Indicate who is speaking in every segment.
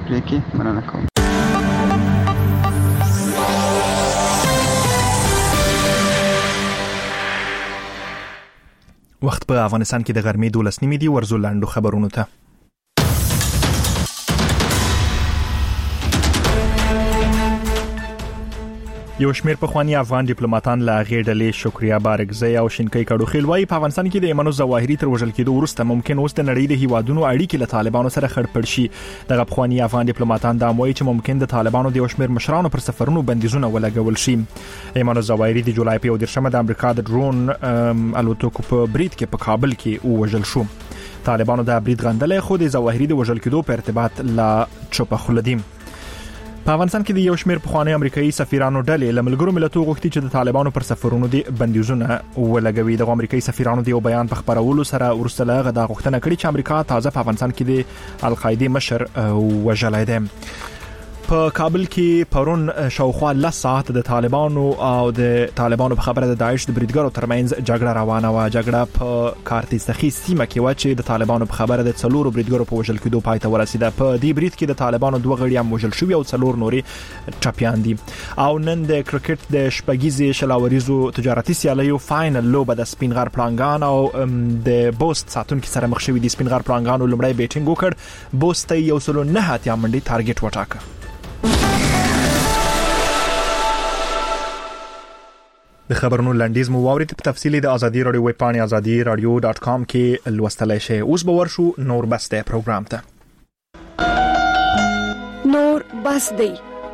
Speaker 1: پرېږدي. مننه کوم.
Speaker 2: وخت په افغانستان کې د غرمې 12 دی. ورزو لاندو خبرونو ته. یو شمیر پخوانی افغان ډیپلوماټان لا غېډلې شکریا بارګزی او شینکۍ کډوخیل وايي په افغانستان کې د ایمانو ظواهري تر وژل کېدو وروسته ممکن اوس د نړۍ د هیوادونو اړیکې له طالبانو سره خړپړ شي. دغه پخوانی افغان ډیپلوماټان دا وایي چې ممکن د طالبانو د یو شمیر مشرانو پر سفرونو بندیزونه ولګول شي. ایمانو ظواهري د جولای په 13 د امریکا د ډرون الوتکو په برید کې په کابل کې وژل شو. طالبانو د برید غندلې خو د ظواهري د وژل کېدو په ارتباط لا چوپه خلدي. په افغانستان کې د یو شمیر پخوانی امریکایي سفیرانو ډلې له ملګرو ملتونو غوښتي چې د طالبانو پر سفرونو د بندیزونه ولګوي. د امریکایي سفیرانو د یو بیان په خبرولو سره ورسته لغه د غوښتنه کړې چې امریکا تازه په افغانستان کې د القاعده مشر وژلای دی. په کابل کې پرون شاوخوا 10 ساعت د طالبانو په خبره د داعش د بریدګرو ترمنځ جګړه روانه و. جګړه په کارتیستخي سیمه کې و چې د طالبانو په خبره د 4 بریدګرو په وژل کېدو پای ته ورسیده. په دې برید کې د طالبانو 2 غړي هم وژل شوي او 4 نوري ټپيان دي. او نن د کرکټ د شپږیزې شلاوریزو تجارتي سیالیو فائنل لوبه د سپینغار پلانګان او د بوست ساتونکو سره مخ شوې دي. سپینغار پلانګانو لومړی بیټینګ وکړ. بوست یې 109 اتیا منډي ټارګټ وټاکه. د خبرونو لنډیز مو واورید. په تفصیلی د ازادي رادیو ویب پاڼې azadi.radio.com کې لوستلای شئ. اوس به ورشو نور بس د پروګرام ته.
Speaker 3: نور بس دی.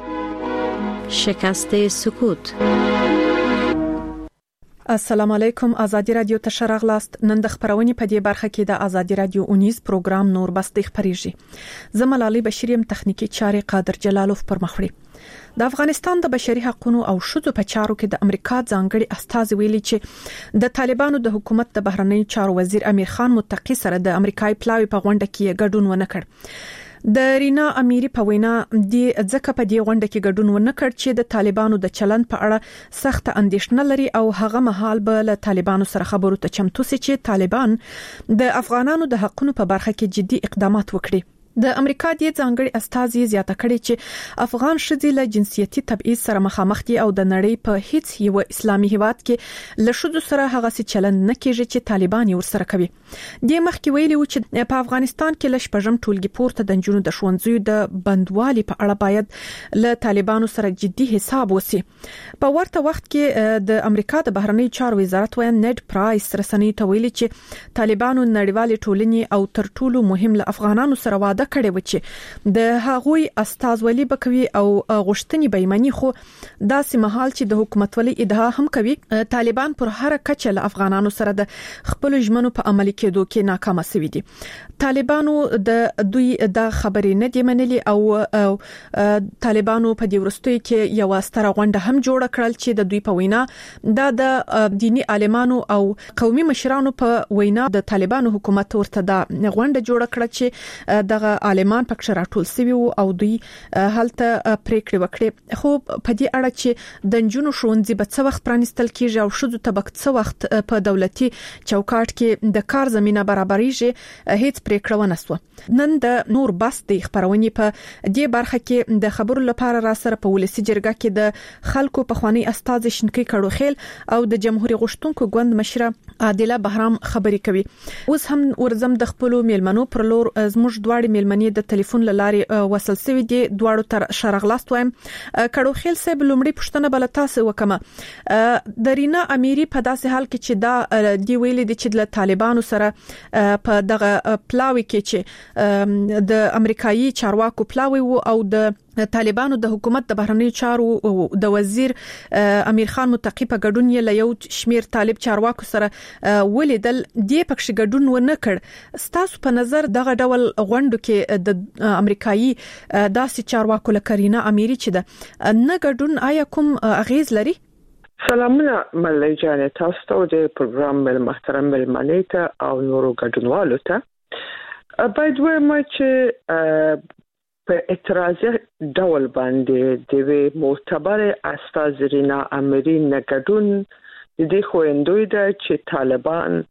Speaker 4: شکست سکوت.
Speaker 3: السلام علیکم. ازادي رادیو ته شراغلاست. نن د خبرونې په دې برخه کې د ازادي رادیو 19 پروګرام نور بس دی خبريږي. زملالي بشریم تخنیکی چارې قادر جلالوف پر مخ وړي. د افغانستان د بشري حقوقو او شذو په چارو کې د امریکا ځانګړي استازي ویلي چې د طالبانو د حکومت د بهرنی چارو وزیر امیر خان متقی سره د امریکای پلاوی په غونډه کې ګډون ونه کړ. د رینا امیری په وینا د ځکه په دې غونډه کې ګډون ونه کړ چې د طالبانو د چلند په اړه سخت اندېښنه لري او هغه مهال به له طالبانو سره خبرو ته چمتو سي چې طالبان د افغانانو د حقوقو په برخه کې جدي اقدامات وکړي. د امریکا د ځانګړي استازي زیاته کړي چې افغان شذي له جنسيتي تبعیض سره مخامخ دي او د نړۍ په هیڅ یو اسلامي هیواد کې له شذو سره هغه څه چلند نه کیږي چې طالبان یې ورسره کوي. د مخکې ویلي و چې په افغانستان کې له شپږم ټولګي پورته د جنونو د ښوونځیو د بندوالي په اړه باید له طالبانو سره جدي حساب وسی. په ورته وخت کې د امریکا د بهرنی چارو وزارت وایي نیډ پرایس رسنۍ ته ویلي چې طالبانو نړیوال ټولنې او تر ټولو مهم له افغانانو سره واده کړي و چې د هغوی استازولي بکوي او غشتنی بېمنی خو داسې محل چې د حکومتولي ادعا هم کوي طالبان پر هر کچه له افغانانو سره د خپل ژمنو په عملي کېدو کې ناکام شوي دي. طالبانو د دوی د خبرې نه دی منلي او طالبانو په دې ورستوي کې یو ستره غونډه هم جوړ کړل چې د دوی په وینا د دینی عالمانو او قومي مشرانو په وینا د طالبانو حکومت ورته د غونډه جوړ کړل چې دغه عالمان پکښ راټول شوي او دوی هلته پریکړه وکړي. خو په دې اړه چې د جنونو ښوونځي به څه وخت پرانیستل کیږي او شذو تبک څه وخت په دولتي چوکاټ کې د کار زمينه برابرېږي هیڅ پریکړه ونه سو. نن د نور بس د خبرونې په دې برخه کې د خبرو لپاره را سره په ولسی جرګه کې د خلکو په خواني استاد شینکۍ کډوخیل او د جمهوریت غشتونکو ګوند مشره عادله بهرام خبرې کوي. اوس هم ورزم د خپل میلمنو پر لور زموږ دواړي میلمنې د ټلیفون لارې وصل شوی دي. دواړو تر شرغلاست وایم. کډوخیل صاحب لومړی پښتنه بل تاسو وکمه د رینا امیری په داسې حال کې چې دا دی ویلي دي چې د طالبانو سره په دغه پلاوی کې چې د امریکایي چارواکو پلاوی او د طالبانو د حکومت د بهرنی چارو د وزیر امیر خان متقی په ګډون یې له یو شمیر طالب چارواکو سره ولیدل. د پکښ ګډون ونه کړ. ستاسو په نظر دغه ډول غونډو کې د امریکایي داسې چارواکو لکه رینا امیری چې د نه ګډون آیا کوم اغیز لري؟
Speaker 5: سلامونه ملي جان تاسو ته د پروګرام مل محترم ملمنې ته او نورو ګډونوالو ته. باید وایم چې په اعتراضي ډول باندې د معتبر استاد رینا امیری نه ګډون د دې خوندوی ده چې طالبان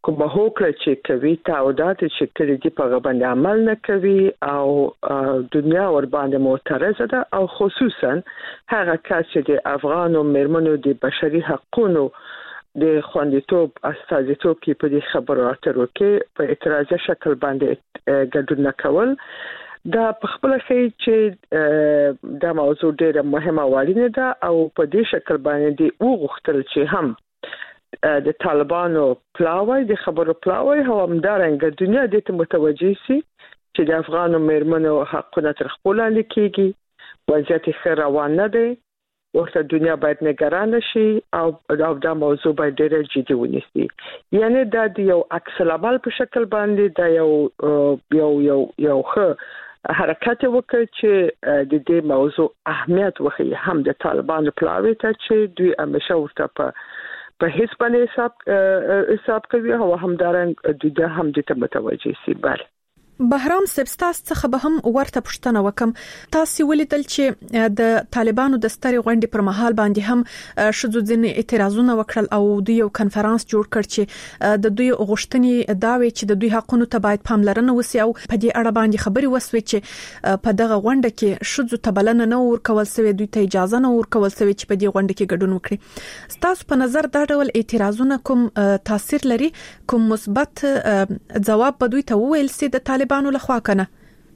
Speaker 5: کوم هوکړه چې کوي تعهدات چې کړي دي په باندې عمل نه کوي او دنیا ور باندې معترضه ده او خصوصا هغه کس چې د افغان او میرمنو د بشري حقوقو د خوندیتوب استازیتوب کې په دې خبرو اترو کې په اعتراضي شکل باندې ګډون نکول دا په خپل چې دا موضوع ډیره مهمه وړاندې ده او په دې شکل باندې دی وغوښتل چې هم د طالبانو پلاوی د خبرو پلاوی هم همدارنګه دنیا د ته متوجي سي چې د افغان میرمنو حقونه تر خپل لاندې کیږي وضعیت ښه روان نه دی ورته دنیا باید نگران شي او دا موضوع باید ډېر جدي ونیسي یعنی دا د یو عکس العمل په شکل باندې دا یو ښه حرکت وکړي چې د دې موضوع اهمیت وښيي هم د طالبانو پلاوی ته چې دوی همیشه ورته په هیڅ باندې حساب کوي او همدارنګه د هم د ته متوجي سي بل
Speaker 3: بهرام سبستاس څخه به هم ورته پښتنه وکم تاسو ولیدل چې د طالبانو د ستري غونډې پر مهال باندې هم شذو ځین اعتراضونه وکړل او د یو کانفرنس جوړ کړ چې د دوی غوښتنې داوي چې د دوی حقونو ته باید پاملرنه وسی او په دې اړه باندې خبري وسوي چې په دغه غونډه کې شذو تبلنه نه ورکول سوي دوی ته اجازه نه ورکول سوي چې په دې غونډه کې ګډون وکړي تاسو په نظر دا ډول اعتراضونه کوم تاثیر لري کوم مثبت جواب به دوی ته وویل سي د طالبانو لخوا کنه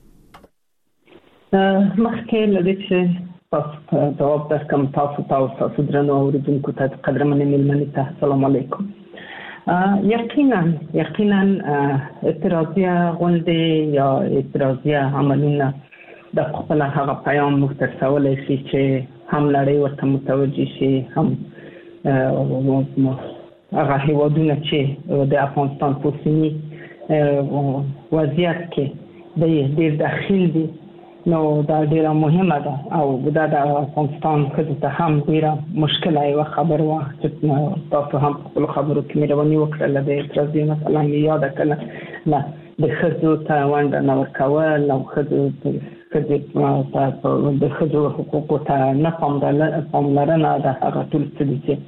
Speaker 1: مخکې لدې چې تاسو جواب درکم تاسو درنو اوریدونکو ته قدرمنې ملمنې ته السلام علیکم یقینا اعتراضیه غونډې یا اعتراضیه عملونه د خپل هغه پیغام مختصولای شي چې هم لړۍ ورته متوجي شي هم هغه هیوادونه چې د افغانستان په سیمه وضعیت کې د ډېر داخل دي نو دا ډیره مهمه ده او دا د افغانستان ته هم ډیره مشکله یو خبر و چې تاسو هم خپل خبرو کې مېرونی وکړل د اعتراضي مثلا یاد کړل نه د خځو ته ونده نو کول او خځو د خځو حقوقو ته نه پاملرنه ده هغه ټول څه دي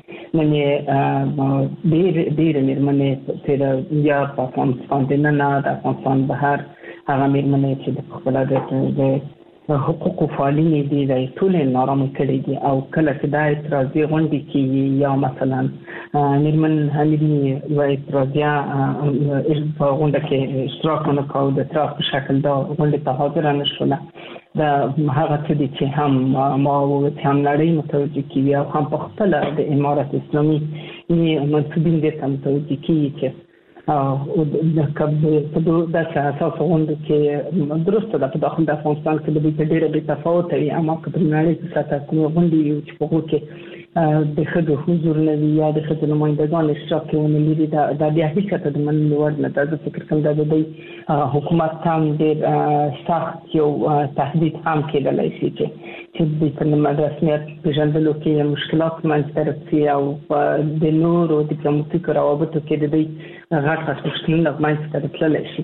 Speaker 1: نه ډېر مېرمنې چې یا په افغانستان د نه د افغانستان بهر هغه مېرمنې چې د خپل د حقوقو فعالین دي د ټول نارامه کړي دي او کله چې د اعتراضي غونډې کې یا مثلا مېرمن هنري و اعتراضیه په غونډه کې اشتراک نه کاوه د اعتراض په شکل دا غونډې ته حاضر نه شول دا هغه څه دي چې هم ما هم لړۍ متوجي کیږي او هم په خپل د امارات اسلامي منسوبین دي ته متوجي کیږي چې او د کبه د اساس غونډه کې درسته د داخل د افغانستان کې د ډېر ډېر تفاوت وي اما په پرمناري ساته کوم غونډې چې په کې د خدو حضور لري یا د خدو نمائندگان اشتراک کوي لري دا بیا هیڅ ته د منلو وړ نه ده فکر کوم دا د حکومت هم ډېر سخت یو تهدید هم کېدلای شي چې د پرمناري رسمیت پیژندلو کې مشکلات منځته راځي او د نورو ډیپلوماټیکو روابطو کې د دې غټ مشکلونه منځته راځي شي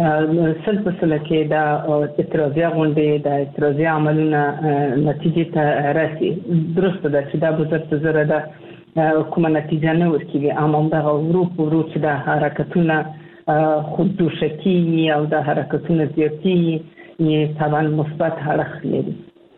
Speaker 1: سلسله کې دا اعتراضي غونډې د اعتراضي عملونه نتیجې ته راسي درسته ده چې دا بزرګ زره ده کومه نتیجه نه ورکوي اما دا ورو چې دا حرکتونه خودجوشي او دا حرکتونه زیاتی یې طبعا مثبت اړخ لري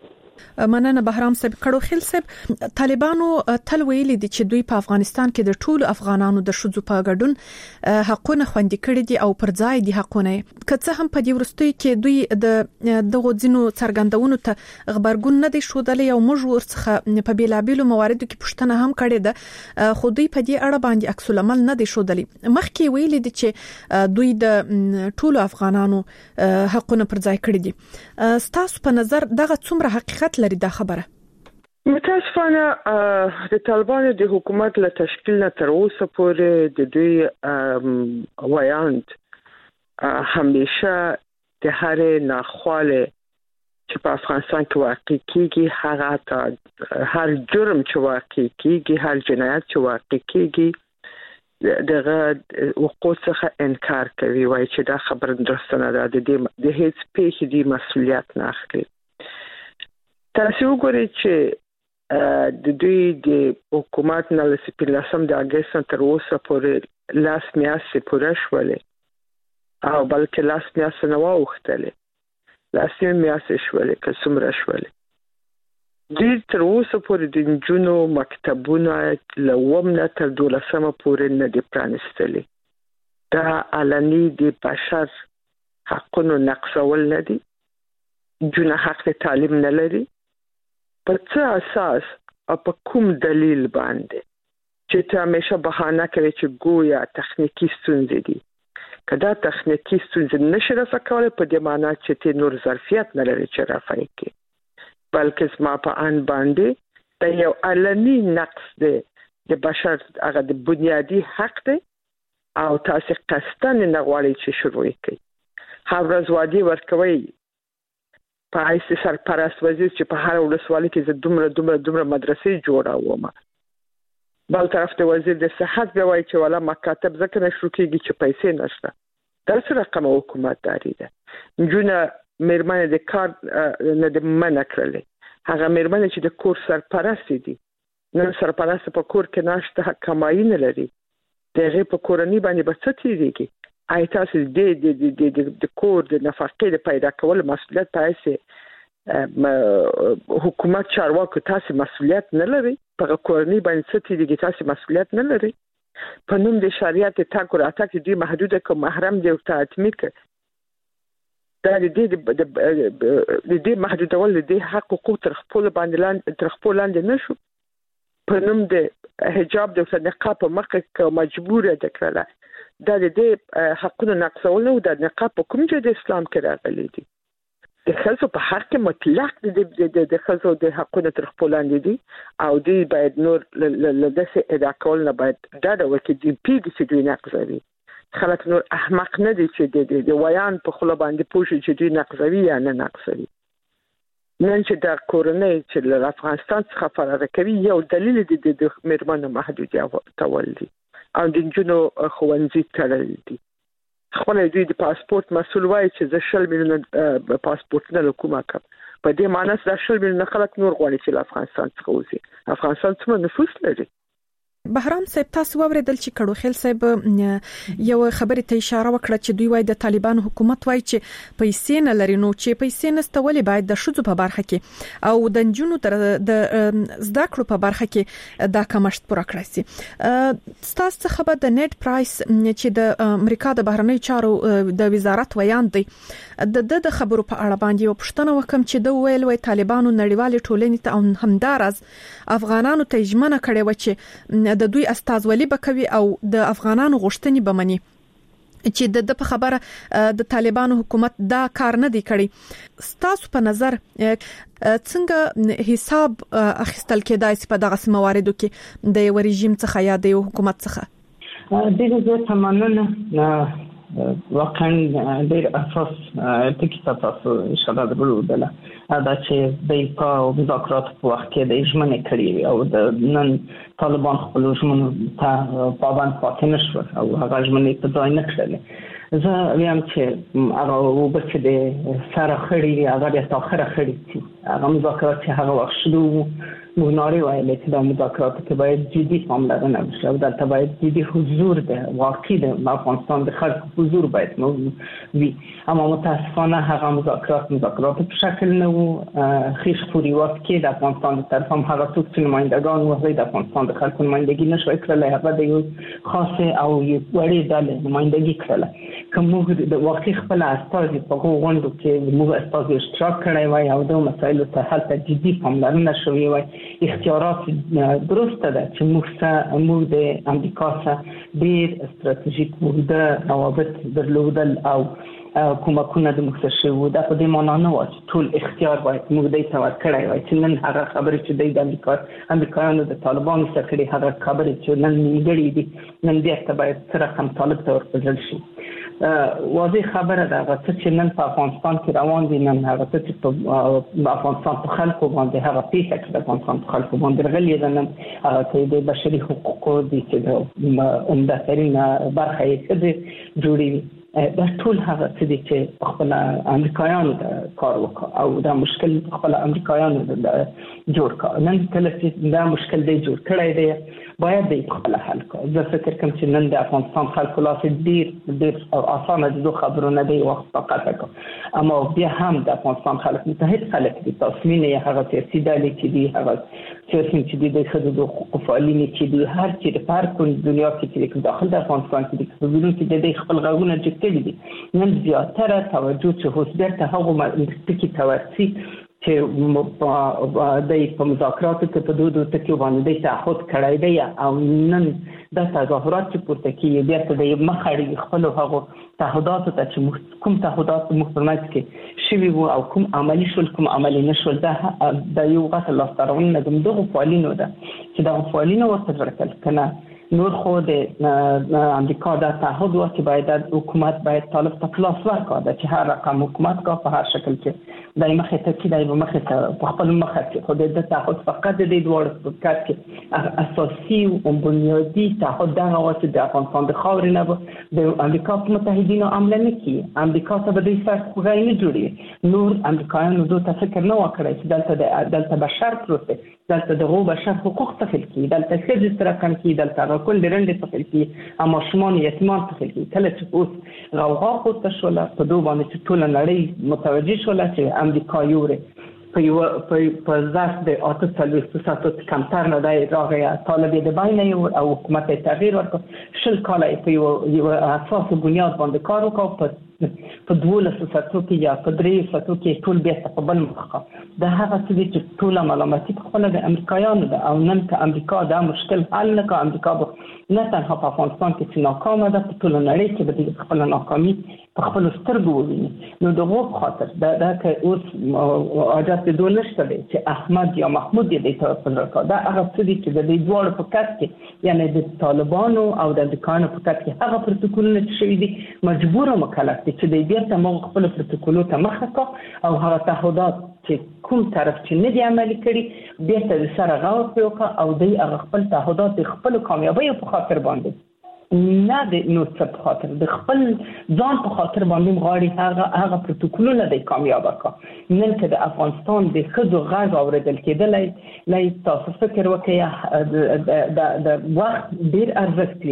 Speaker 3: مننه بهرام صاحب کړو خل صاحب طالبانو تل ویلي دي چې دوی په افغانستان کې د ټولو افغانانو د شذو په ګډون حقونه خوندي کړي دي او پر ځای دي حقونه کڅه هم په دې ورستوي کې دوی د غوځینو څرګندونو ته خبرګون نه دي شودلې او موږ ورڅخه په بیلابیلو مواردو کې پښتنه هم کړي ده خو دوی په دې اړه باندې عکس العمل نه دي شودلې مخکې ویلي دي چې دوی د ټولو افغانانو حقونه پر ځای کړي دي ستاسو په نظر دغه څومره حقیقت لري دا خبره
Speaker 5: متاسفانه د طالبانو د حکومت له تشکیل نه تر اوسه پورې د دوی وایاند همیشه د هر ناخواله چې په افغانستان کې واقع کیږي هر جرم چې واقع کیږي هر جنایت چې واقع کیږي دغه وقوع څخه انکار کوي وایي چې دا خبره درسته نه ده د هیڅ پیښې دی مسؤلیت نه اخلي تاسو وګورئ چې د دوی د حکومت نه لسپلاسم د اگست تر اوسه پورې لاس میاشتې پوره شولې او بلکې لاس میاشتې نه واوښتلې لاس میاشتې شولې که څومره شولې ډېر تر اوسه پورې د نجونو مکتبونه له 9 نه تر 12 پورې نه دي پرانیستلي دا علني د بشر حقونو نقضول نه دي نجونه حق تعلیم نه لري په څه اساس او په کوم دلیل باندې چې ته همیشه بهانه کوي چې ګویا تخنیکی ستونزې دي کدا تخنیکی ستونزې نشي رفع کولای په دې معنی چې ته نور ظرفیت نه لري چې رفع کړي بلکې زما په ان باندې دا یو علني نقص دی د بشر هغه د بنیادی حق دی او تاسو قصدن نه غواړئ چې شروع کړئ حافظوادي ورکوي په ایسي سرپرست وزیر چې په هر ولسوالۍ کې زه دومره مدرسې جوړاوم بل طرف ته وزیر د صحت به وایي چې ولا مکاتب ځکه نشو کېږي چې پیسې نشته دا څه رقم حکومتداري ده نجونه مېرمنې د کار نه د منع کړلې هغه مېرمنې چې د کور سرپرست دي نن سرپرست په کور کې ناشته کمایي نه لري دغه په کورنۍ باندې به څه تیریږي آی تاسو د کور د نفقې د پیدا کول مسؤلیت تاسو حکومت چارواکو تاسو مسؤلیت نه لري په کورنۍ باندې څه تیریږي تاسو مسؤلیت نه لري په نوم د شریعت تاګ راتګ دي محدوده کوم محرم دی او تعتمیق دا د دې محدودول د حق حقوق تر خپل لاندې نشو په نوم د حجاب د نقاب په مخ کې مجبور ده کړله دا د حقونو نقضول نو د نقاب په کوم ځای د اسلام کې راغلي دي د خلکو په حق مطلق د خلکو د حقونو تر خپل لاندې دي او دی باید نور لدسه ادا کول نه باید دا د وکړي د پیګ چې دوی نقضوي خلک نور احمق نه دي چې د ویان په خله باندې پوښي چې دوی نقضوي یا نه نقضوي نن چې د کورنۍ چې له افغانستان څخه فرار کوي یو دلیل دی د مېرمنو محدودیتول دي او د نجونو ښوونځي تړل دي خپل دوی د پاسپورت مسول وایي چې زه 10 میلیونه پاسپورت نه کومه کوم په دې معنی چې 10 میلیونه خلک نور غواړي چې افغانستان څخه وځي افغانستان څومره نفوس لري
Speaker 3: بهرام صاحب تاسو ووریدل چې کډو خیل صاحب یو خبره ته اشاره وکړه چې دوی وایي د طالبان حکومت وایي چې پیسې نه لري نو چې پیسې نسته ولې باید د شذو په برخه کې او د نجونو تر د زده کړو په برخه کې دا کمښت پوره کړی شي تاسو خبر د نیټ پرایس چې د امریکا د بهرنی چارو د وزارت ویان دی د خبرو په اړه باندې یو پښتنه وکم چې د ویل وای طالبانو نړیوال ټولنې ته همدارز افغانانو ته اجمنه کړي و چې د دوی استازولي بکوي او د افغانانو غوښتنې بمني چې د په خبره د طالبانو حکومت دا کار نه دی کړی ستاسو په نظر څنګه حساب اخیستل کېدای په دغه مواردو کې د یو رژیم څخه یا د یو حکومت څخه
Speaker 1: دغه تمنونه واقعا ډېر اساس ټکی تاسو اشاره درلودله دا چې د مذاکرات په وخت کې د ژمنې کړې او د نن طالبان خپل ژمنو ته پابند پاتې نشو او هغه ژمنې په ځای نه کړلې زه ویم چې هغه وبچې د سره خړې هغه د تاخره خړې هغه مذاکرات چې هغه وخت شروع موناري وایي چې د مذاکرات کې باید جدي پاملرنه وشي او دا باید جدي حضور ده واقعي د افغانستان د خلکو حضور باید وي اما متاسفانه هغه مذاکرات په شکل نه وو خیش پوری وخت کې د افغانستان د طرف هم هغه څوک چې نمائندگان و د افغانستان د خلکو نمائندګي نشوي کړل هغه د یو خاصه او یو وړي ډلې نمائندګي کړل کوم د واقعي خپل استازي په غونډو کې موږ استازي اشتراک کړی وای او د مسایلو ته حل ته جدي پاملرنه شوې وای اختیارات درسته ده چې موږ د امریکا سره ډېر استراتیژیک موده روابط درلودل او کومکونه د مختصر وو دا په دې معنی نه و چې ټول اختیار باید موږ دې ته ورکړی وای چې نن هغه خبره چې د امریکایانو د طالبانو سره کړي هغه خبره چې نن نیمګړې دي نن دې ته باید سره هم طالب ته ورپېژل شي واضح خبره ده چې نن په افغانستان کې روان دي نن هغه چې په افغانستان په خلکو باندې هغه پیښه چې د افغانستان په خلکو باندې غلې ده نن هغه د بشري حقوقو د عمده ترين برخه یې څه جوړي دا ټول هغه څه دي چې خپل امریکایانو د کار وکړ او دا مشکل خپل امریکایانو جوړ کړ. نن کله چې دا مشکل دی جوړ کړی دی باید د خپل حل کړ. زه فکر کوم چې نن د افغانستان خلکو لاس ډیر اسانه د خبرونه دی وخت فقط وکړ، اما بیا هم د افغانستان خلک متحد خلک دي. تصمیم یې هغه سیاسي ډلې چې دي، هغه سیاسي چې دي د خدای حقوق فعالین چې دي، هر چې په هر کل دنیا کې چې داخل د افغانستان کې د خبرونو کې د خپل غوونه جوړ دي. نن زیاتره توجه چې هوسبر ته هغه مستقی تورسي چې د مذاکراتو کې په دوه ټکو باندې تعهد کړی دی او نن د تظاهرات چې پورته کیږي بیا ته د مخړی خپل هغه تعهدات ته چې کوم تعهدات مخبرات کې شوی وو او کوم عملی شول کوم عملی نشول د یو غټ لاسترونه دغه فعالینو ده چې د فعالینو ورته ورکل کنه. نور خو د امریکا د تعهد ورته باید حکومت باید طالب ته خلاص ورکړي چې هر رقم حکومت کا په هر شکل کې دای مخه ته کې دای مخه ته په خپل مخه کې خو د تعهد فقط د دوه پودکاسټ کې اساسي او بنیادی تعهد دا واسه د افغانستان د خاورې نه د امریکا متحدینو عمل نه کوي. امریکا ته به د فرق خوغای نه جوړي. نور امریکایانو دوه فکر نه وکړي چې دلته بشر پروسه دلته د بشر حقوق تخیل کی دلته څه سره کم کی دلته کل درنده تخیل کی اما شمال یتیمان تخیل کی. کله چې اوس غوغا پورته شول په دوه باندې چې ټول نړۍ متوجه شول چې امریکا یوره په ظرف د 48 ساعتو کمتر نه دی راغی طالب د باندې او حکومت تغییر ورکړ. شل کال په یو اساس بنیاد باندې کار وکړ په 12 ساعتو کې یا په 3 ساعتو کې ټول بیا په بل مخه دا هغه چې ټول ملامتي خپل د امریکایانو ده او نن که امریکا دا مشکل حل نه کړي امریکا به نه تنها په افغانستان کې چې ناکام ده په ټول نړۍ کې به خپل ناکامي په خپل سترګو وویني. نو دغه خاطر دا که اوس اجازه دوه نشته چې احمد یا محمود دې ته ورکړه دا هغه څه دي چې د دې دوه په کټ کې یعنی د طالبانو او د امریکایانو په کټ کې هغه پروتوکولونه چې شوي دي مجبور او مکلف دي چې د دې ته موږ خپل پروتوکولو ته مخه کا او هغه تعهدات چې کوم طرف چې نه دی عملي کړي بیا ته سره غوښ وکړه او د هغه خپل تعهدات خپل کامیابی په خاطر باندې نه د نو څه په خاطر د خپل ځان په خاطر باندې غواړي هغه پروتوکولونه د کامیاب کړه. نن که د افغانستان د خزو غږ اوریدل کېدل لای تاسو فکر وکړئ د وخت ډیر ارزښت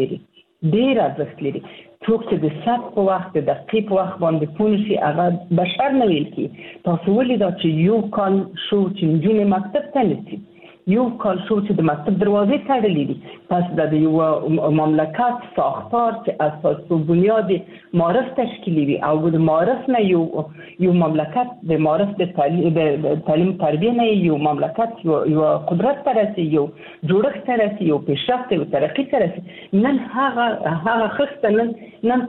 Speaker 1: لري. څوک چې د سات په وخت د دقیق وخت باندې پونشي هغه بشر نه ویل کی. تاسو ولې دا چې یو کال شو چې نجونې مکتب ته نشي، یو کال شو چې د مکتب دروازې تړلې دي. پس د یو مملکت ساختار چې اساس او بنیاد معرف تشکیلی وي او د معرف نه یو مملکت د معرف د تعلیم تربیه نه یو مملکت یو قدرت ترسي یو جوړښت ترسي یو پیشرفت او ترقی ترسي. نن هغه خسته نن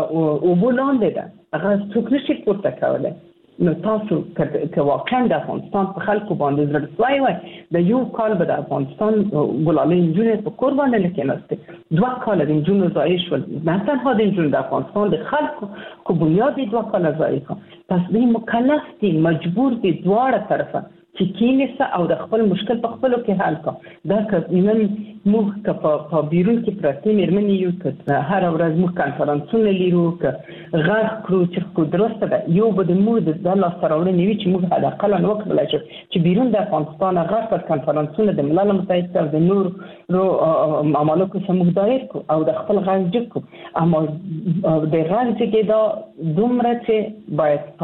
Speaker 1: او بولاندې ده هغه څوک نشي پورته کولای. نو تاسو که واقعا د افغانستان په خلکو باندې زړه وای د یو کال به د افغانستان ګلالې نجونې په کور باندې لکېناسته 2 کال د نجونو ضایع شول. نه تنها د نجونو د افغانستان د خلکو کو بنیاد 2 کال ضایع کړ. پس دوی مکلف دي مجبور دي دواړه طرفه چې کینسه او د خپل مشکل په خپلو کې حل کړه. دا که نن موږ که په بیرون کې پراتې مېرمنې یو که هر ورځ موږ کانفرانسونه لرو که غږ کړو چې درسته ده یو به د موږ د لاسته راوړنې وي چې موږ حداقل وکړلی شو چې بیرون د افغانستان غږ پر کانفرانسونه د ملل متحد او د نورو ممالکو سره موږ دایر کړو او د خپل غږ جګ کړو. اما د غږ چې دا دومره چې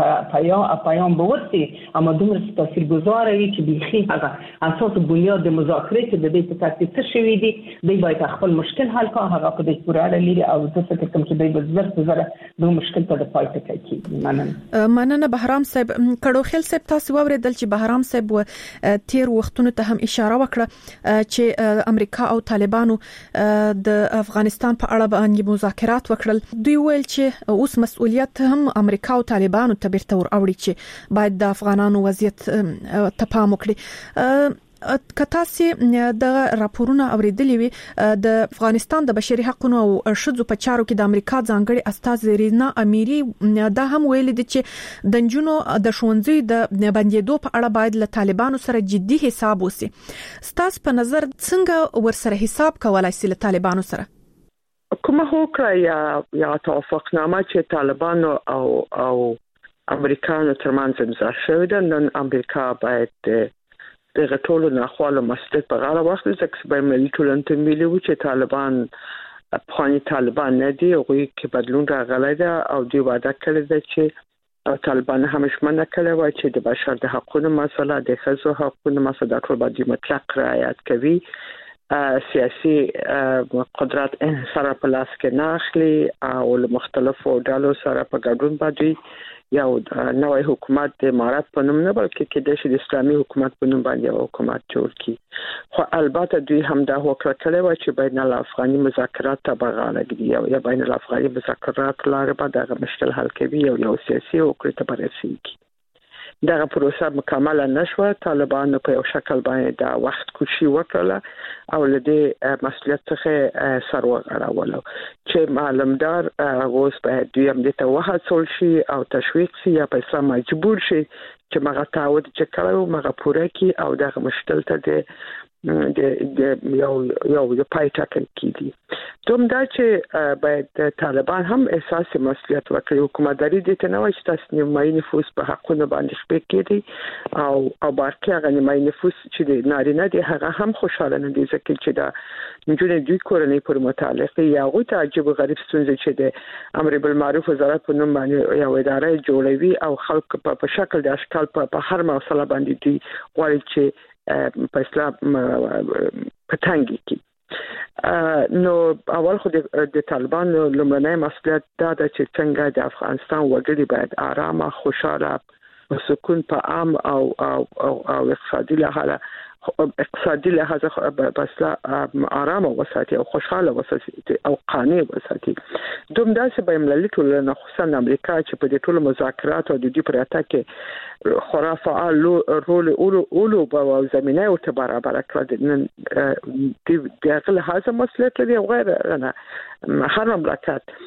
Speaker 1: باید پیام به ورسي اما دومره چې تاثیرګذار وي چې بيخي هغه اساس بنیاد د مذاکره چې د دې په ترتیب څه شوی دي دوی باید خپل مشکل حل کړي. هغه په دې پورې اړه لري او زه فکر کوم چې دوی به زره د مشکل ته د پای ته کوي.
Speaker 3: مننه بهرام صاحب. کډو خیل صاحب تاسو اوریدل چې بهرام صاحب تیر وختونو ته هم اشاره وکړه چې امریکا او طالبانو د افغانستان په اړه باندې مذاکرات وکړل. دوی ویل چې اوس مسؤلیت هم امریکا او طالبانو ته بیرته ور اوړي چې باید د افغانانو وضعیت ته پام وکړي. کتا سي د راپورونه اوریدلې وي د افغانستان د بشري حقوقو او شذو په چارو کې د امریکا ځانګړي استاذ رینا اميري دا هم ویل دي چې د جنونو د شونځي د بندیدو په اړه باید له طالبانو سره جدي حساب وسی. ستاسو په نظر څنګه ورسره حساب کولای شي له طالبانو سره؟
Speaker 5: کومه هوکړه یا توافقنامه چې طالبان او امریکایانو ترمنځ امضا شوې ده، نن امریکا باید د غټولو ناخوالو مسؤلیت په غاړه واخلي، ځکه به ملي ټولنې ته ویلي وو چې طالبان افغاني طالبان نه دي، هغوی کې بدلون راغلی ده او دوی وعده کړې ده چې طالبان هم ژمنه کړې وه چې د بشر د حقوقو مسله، د ښځو حقوقو مسله، دا ټول باید مطلق رعایت کوي. سیاسي قدرت سره په لاس کې نه اخلي او له مختلفو ډلو سره په ګډون باندې یو نوې حکومت د امارات په نوم نه بلکې کېدای شي د اسلامي حکومت په نوم باندې یو حکومت جوړ کړي. خو البته دوی هم دا هوکړه کړې و چې بین الافغاني مذاکرات ته بغاله کړي یا بین الافغاني مذاکرات لاره به دغه مشکل حل کوي او یو سیاسي هوکړه ته برسېږي. دغه پروسه مکمل نشوه، طالبان په یو شکل باندې دا وخت کوشي وکړه او لدې مسؤلیت څخه سر وغړاوله چې معلومدار اوس په دوی هم د توهڅول شي او تشویق شي یا په اسلام مجبور شي چې مغه تعهد چې کړو مغه پوره کی او دغه مشکل ته د یو پای ټاکل کیږي. دوم دا چې باید طالبان هم احساس مسؤلیت وکړي، حکومتداري د تنوع چې نیمایي نفوس په حقونو باندې شپې کړي او باقي هغه نیمایي نفوس چې د نارینه دي هغه هم خوشاله نه دي، ځکه چې دا نجونې دوی کورنۍ پر متعلق یا غو ته عجیب غریب ستونزې چې د امر بالمعروف وزارت په نوم باندې یو اداره جوړوي او خلک په شکل د اشکال په هر مسله باندې دي غواړي چې په اسلام پټنګي کی. نو اول خو د طالبان لومړنی مسؤلیت دا د چې څنګه د افغانستان وګړي باید آرامه، خوشاله او سکون په عام او اقتصادي لحاظ بسلا آرامه وساتي او خوشاله وساتي او قانع وساتي. دوم داسې به ملي ټولنه خصوصا امریکا چې په دې ټولو مذاکرات او د دې پرتا کې خرافال رول اولو په زمينه او ته برابر کړل د دغه لحاظ مسؤلیت لري او غیر نه هر مملکت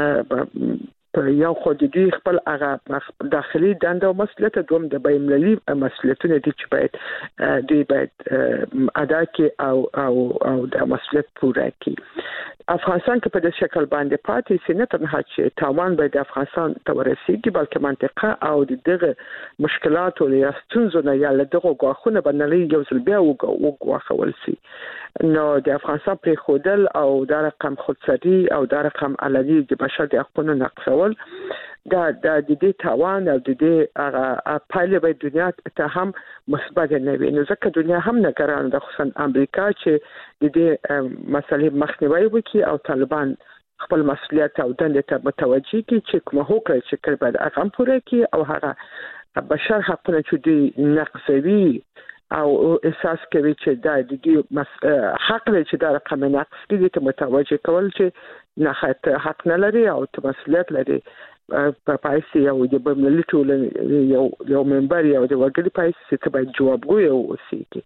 Speaker 5: په یو خو د دوی خپل هغه داخلي دنده او مسؤلیت، دوم د بین‌المللي مسؤلیتونه دي چې دوی باید ادا کړي او د مسؤلیت پوره کړي. افغانستان کې په دې شکل باندې پاتې سي نه تنها چې تاوان به د افغانستان ته ورسیږي بلکې منطقه او دغه مشکلات او ستونزې نه یا دغه غواخونه باندې یو ځل بیا وګواښول سي. نو د افغانستان پر خودل او د رقم خودسری او د رقم علني د بشر د حقوقو نقضول دا د دې تاوان او د دې پایله به دنیا ته هم مثبت نه وي. نو ځکه دنیا هم نگران ده، خصوصا امریکا چې د دې مسلې مخنیوي وکړي او طالبان خپل مسؤلیت او دنده ته متوجي کړي چې کومه هوکړه چې کړي باید هغه پوره کړي او هغه بشر حقونه چې دوی نقضوي او احساس کوي چې دا د دې حق لري چې دا رقم نقص دي ته متوجي کول چې نه حق نه لري او ته مسؤلیت لري په پایسي او د بملي ټولنې یو ممبر یا د وګړي پایسي ته باید جوابګوی اوسي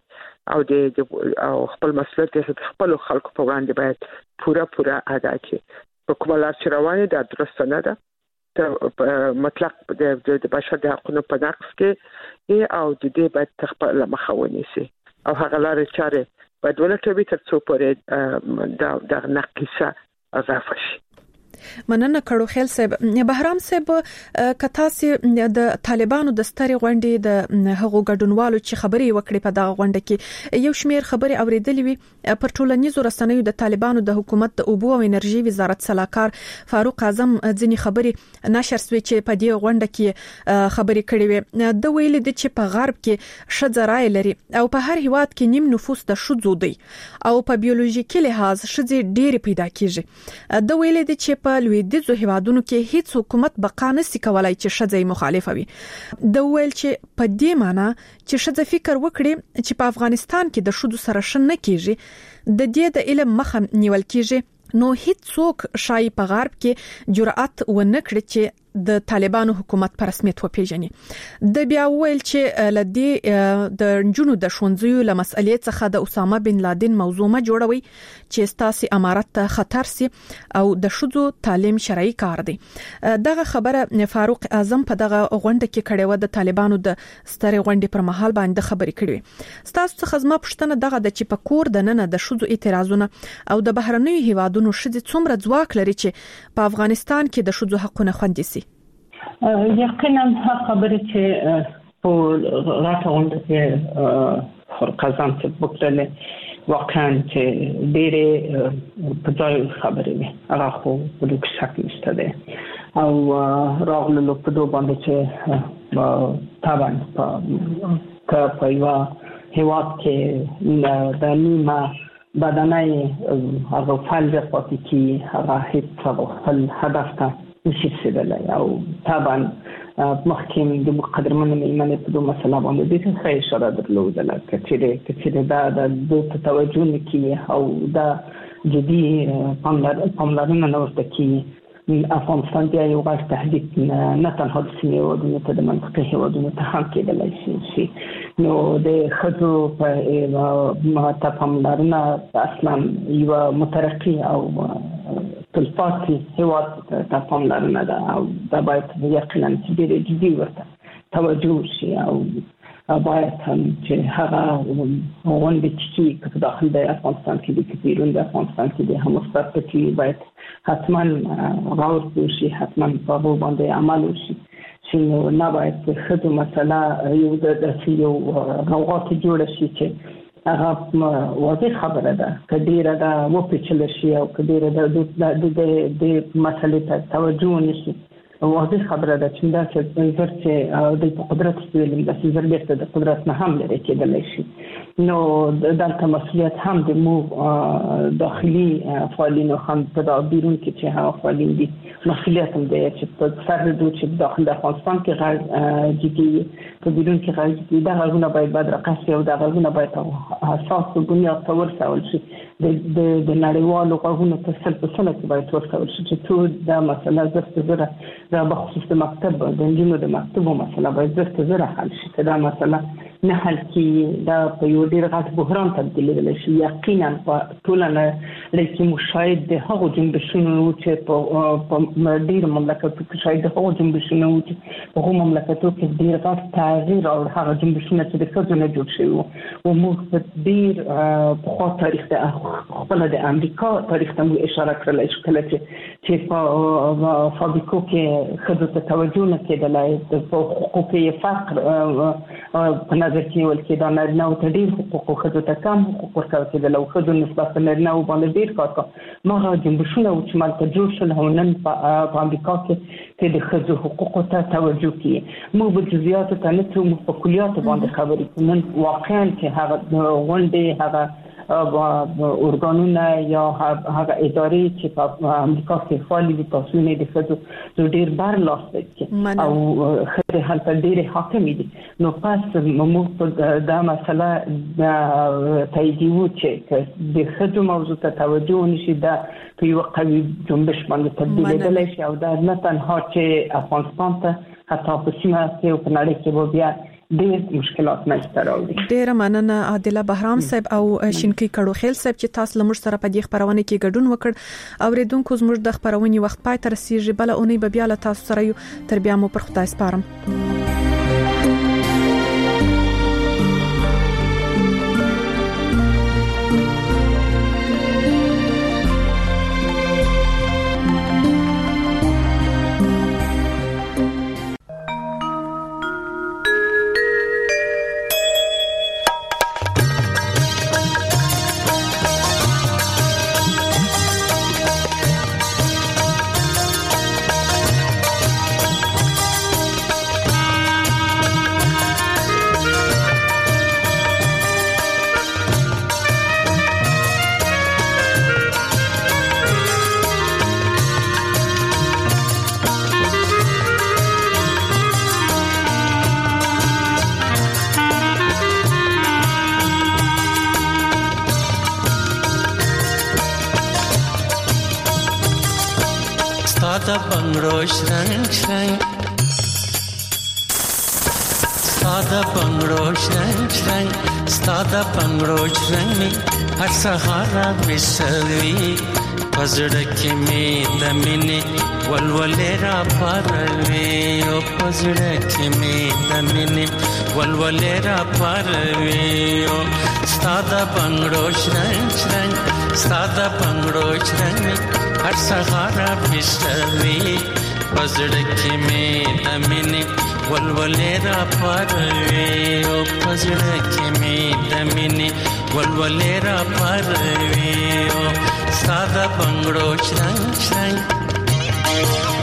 Speaker 5: او خپل مسؤلیت خپل خلکو په وړاندې باید پوره ادا کړي. په کومه لار چې روانه ده درسته نه ده، مطلق د بشر د حقوقو په نقض کې او د دې باید خپل مخاوني سي او هغه لارې چارې باید ولټوي تر څو پورې د نقصه اضافه شي.
Speaker 3: مننه کړو خیل صاحب. بهرام صاحب کتا سي د طالبانو د ستري غونډې د هغو ګډونوالو چې خبري وکړي په دغه غونډه کې یو شمیر خبري اوریدلې وي پر ټولنیزو رسنیو د طالبانو د حکومت د اوبو او انرژي وزارت سلاکار فاروق اعظم ځینی خبري نشر سوي چې په دې غونډه کې خبري کړي وي. د ویل د چې په غرب کې شذرای لري او په هر هیواد کې نیم نفوس د شذو دی او په بیولوژیکي لحاظ شذې ډېر پیدا کیږي. د ویل د چې په لویدیځو هیوادونو کې هیڅ حکومت بقا نشي کولای چې شذې مخالفه وي. د ویل چې په دې معنی چې شذې فکر وکړي چې په افغانستان کې د شذو سره شن نه کیږي د دې د علم مخه نیول کیږي، نو هیڅ څوک شای په غرب کې جرأت ونه کړي چې د طالبانو حکومت په رسمیت وپیژني. د بیا ویل چې لدی د جنونو د شونځیو لمسئلې څخه د اسامه بن لادن موضوع ما جوړوي چې ستاسي امارت ته خطر سي او د شذو تعلیم شرعي کار دی. دغه خبره فاروق اعظم په دغه غونډه کې کړې و د طالبانو د ستري غونډې پر مهال باندې خبرې کړې. ستاسو څخه زما پوښتنه دغه د چې په کور د نن د شذو اعتراضونه او د بهرنیو هیوادونو شذ څومره ځواک لري چې په افغانستان کې د شذو حقونه خوندي سي.
Speaker 1: یقینا خبره چې په راټونډه کې خرقزان څخه وکړل واقعا چې ډېرې په ځای خبرې وي هغه خو په لوک شک نشته ده او راغلو په دوه باندې چې طبعا په یو هیواد کې د نیمه بدنای هغه فعال پاتې کی هغه هیڅ خپل هدف ته نشي رسیدلی او طبعا مخکې د قدرمن میمنې په دوه مسله باندې د څه اشاره درلودله چې دا د توجه نکي او دا جدي پاملرنه نه ورته کی افغانستان دی یو غټ تهدید نه تنها د سیمې هیوادونو ته د منطقې هیوادونو ته هم کېدلی شي. نو د ښځو په پاملرنه اصلا یو مترقي او تلپاتې هیواد ته پاملرنه ده او دا باید یقینا ډېر جدي ورته توجه شي او باید هم چې هغه غونډې چې په داخل د افغانستان کې د بیرون د افغانستان کې د هم مثبت کې باید حتما غور وشي، حتما په هغه باندې عمل وشي چې نه باید د ښځو مسله یو د یو غوغا کې جوړه شي چې هغه واضح خبره ده که ډیره ده وپیچل شي او که ډیره د مسلې ته توجه نشي. واضح خبره ده چې دا چې زر چې د قدرت ویلم د زر بیرته د قدرت نه هم لري کېدلی شي. نو دلته مسؤلیت هم د مو داخلي فعالینو هم په بیرون کې چې هغه فعالین دي مسؤلیت هم دی چې په سر دو چې داخل د افغانستان کې غږ جدي په بیرون کې غږ جدي دا غږونه باید بدرقه شي او دا غږونه باید اساس او بنیاد ته ورسول شي. د نړیوالو غږونو په سل په سله کې باید ورسول شي چې ټول دا مسله زره دا بخصوص د مکتب د انجینو د مکتبو مسله باید زره حل شي. که دا مسله نه حل کړي دا په یو ډېر غټ بحران تبدیلیدلی شي. یقینا په ټولنه کې مشاهد د هغو جنبشونو چې په ډېر مملکتو کې شاید د هغو جنبشونو چې په هغو مملکتو کې ډېر غټ تغییر او هغه جنبشونه چې د ښځو نه جوړ شوي وو او موږ په ډېر پخوا تاریخ د خپله د امریکا تاریخ ته موږ اشاره کړلی شو کله چې په فابریکو کې ښځو ته توجه نه کېدلی په حقوقو کې فقر په نظر کې نیول کېده نارینه‌وو ته ډېر حقوق او ښځو ته کم حقوق ورکول کېدل او ښځو نسبت په نارینه‌وو باندې ډېر کار کوه. هغه جنبشونه وو چې مالته جوړ شول او نن په امریکا کې د ښځو حقوقو ته توجه کیږي. موږ به جزئیاتو ته نه ځو، موږ په کلیاتو باندې خبرې کوو. نن واقعا چې هغه غونډې هغه ارګانونه یا هغه ادارې چې په امریکا کې فعال دي تاسو نه د ښځو ډېر برلاسته دي او ښځې هلته ډېرې حاکمې دي. نو پس موږ په دا مسله تاییدوو چې د ښځو موضوع ته توجه ونشي دا په یو قوي جنبش باندې تبدیلېدلی شي او دا نه تنها چې افغانستان ته حتی په سیمه کې او په نړۍ کې به بیا ډېر مشکلات منځته راوړي.
Speaker 3: ډېره مننه عادله بهرام صاحب او شینکی کړوخیل صاحب چې تاسو لمر سره په دې خبرونه کې ګډون وکړ. اوریدونکو زموږ د خبرونې وخت پای ته رسیدي، بل اونۍ به بیا له تاسو سره یو تر بیا مو پر خدای سپارم.
Speaker 4: ساده بنگړو شرنګ شرنګ ساده بنگړو شرنګ شرنګ ساده بنگړو شرنګ هر سهار وسوي پزړه کې می د مینې ولولې را پروي او پزړه کې می د مینې ولولې را پروي او ساده بنگړو شرنګ شرنګ ساده بنگړو شرنګ هر سهار وسوي پزړه کې می د مینې ولولې را پروي او پزړه کې می د مینې ولولې را پروي او ساده بنگړو شرنګ شرنګ